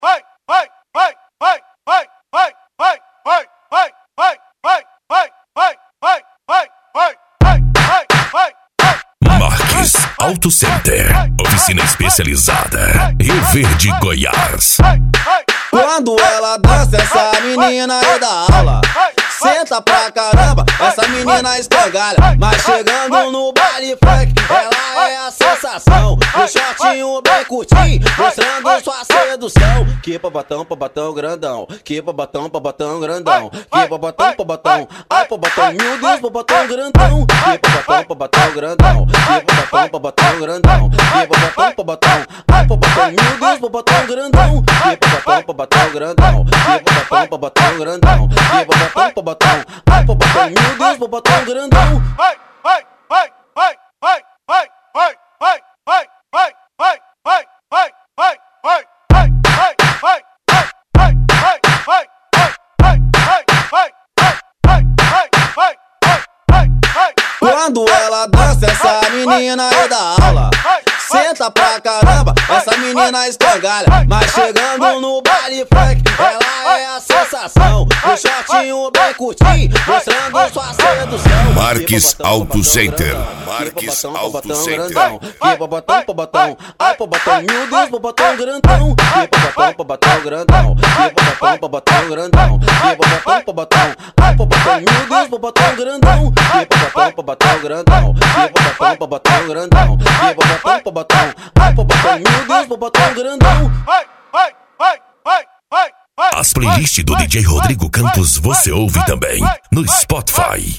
Marques Auto Center, oficina especializada, Rio Verde, Goiás. Quando ela dança, essa menina é da aula. Senta pra caramba, essa menina escangalha. Mas chegando no baile funk, ela é a sensação. O shortinho bem curtinho, mostrando sua sedução. Que babatão grandão, que babatão grandão, que babatão, ai babatão, meu Deus, babatão grandão. Que babatão grandão, que babatão grandão, que babatão, ai babatão, meu Deus, babatão grandão. Que babatão grandão, que babatão grandão, que babatão, ai babatão, meu Deus, babatão grandão. Quando ela dança, essa menina é da aula. Senta pra caramba, essa menina escangalha. Mas chegando no baile funk, ela é a sensação. O shortinho bem curtinho, mostrando sua sedução. Marques Auto Center, Marques Auto Center. Que babatão, ai babatão, meu Deus, babatão grandão. Que babatão grandão, que babatão grandão, que babatão, ai babatão, meu Deus, babatão grandão. Que babatão grandão, que babatão grandão, que babatão, ai babatão, meu Deus, babatão grandão. As playlists do DJ Rodrigo Campos você ouve também no Spotify.